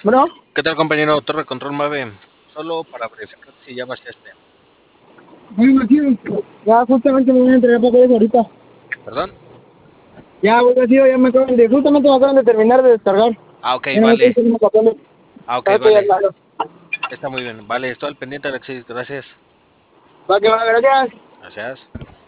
Bueno, ¿Qué tal, compañero? Torre Control 9. Solo para verificar si ya vaciaste. muy vacío. Ya justamente me voy a entregar papeles ahorita. ¿Perdón? Ya voy vacío, justamente me acaban de terminar de descargar. Ah, ok, Ya no me estoy vale. haciendo papeles. Ah, ok, Ya estoy al vale. lado. Está muy bien. Vale, estoy al pendiente, Alexis. Gracias. Va que va, gracias. Gracias.